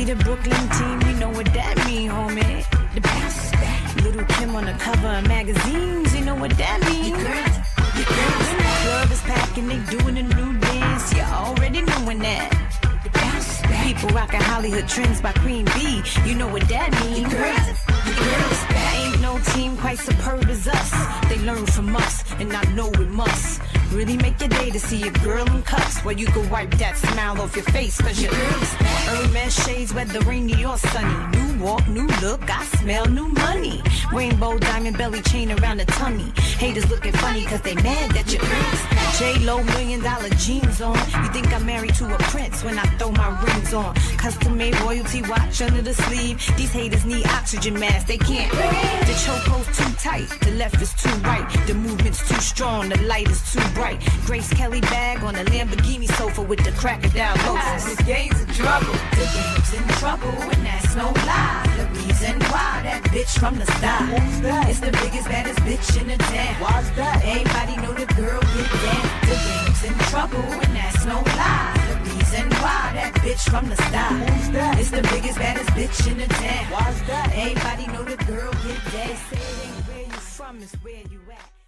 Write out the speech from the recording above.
See the Brooklyn team, you know what that mean, homie. The bounce is back. Little Kim on the cover of magazines, you know what that mean. Your girls, when the club is packing, they doing a new dance, you already knowing that. The bounce is back. People rocking Hollywood trends by Queen B, you know what that mean. Your girls, ain't no team quite superb as us. They learn from us, and I know it must really make your day to see a girl in cuffs, where you can wipe that smile off your face, cause your girl is Hermes shades, whether rainy or sunny. New walk, new look, I smell new money. Rainbow diamond belly chain around the tummy. Haters looking funny cause they mad that your girl is J-Lo $1 million jeans on. You think I'm married to a prince when I throw my rings on. Custom made royalty watch under the sleeve. These haters need oxygen masks, they can't breathe. The chokehold's too tight, the left is too right. The movement's too strong, the light is too bright. Grace Kelly bag on a Lamborghini sofa with the crocodile loafers. The game's in trouble. The game's in trouble, and that's no lie. The reason why that bitch from the start. Who's that? It's the biggest, baddest bitch in the town. Why's that? Everybody know the girl get down. The game's in trouble, and that's no lie. The reason why that bitch from the start. Who's that? It's the biggest, baddest bitch in the town. Why's that? Everybody know the girl get down. Say it ain't where you from, it's where you at.